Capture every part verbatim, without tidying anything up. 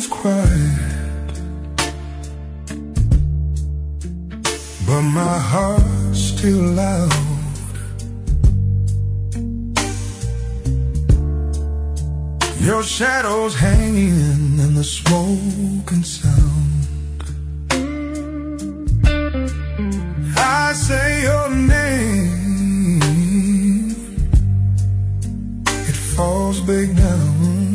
quiet, but my heart's still loud. Your shadow's hanging in the smoke and sound. I say your name, it falls big down,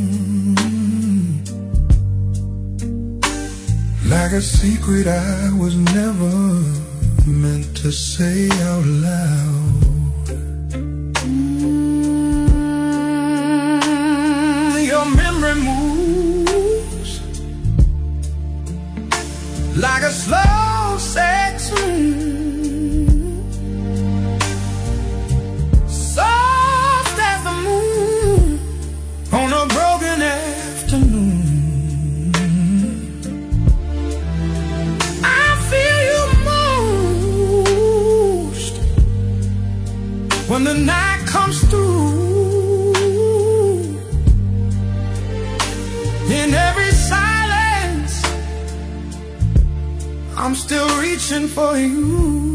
like a secret I was never meant to say out loud. Your memory moves like a slow sex tune, soft as the moon on a broken afternoon. I feel you most when the night comes through. In every silence, I'm still reaching for you.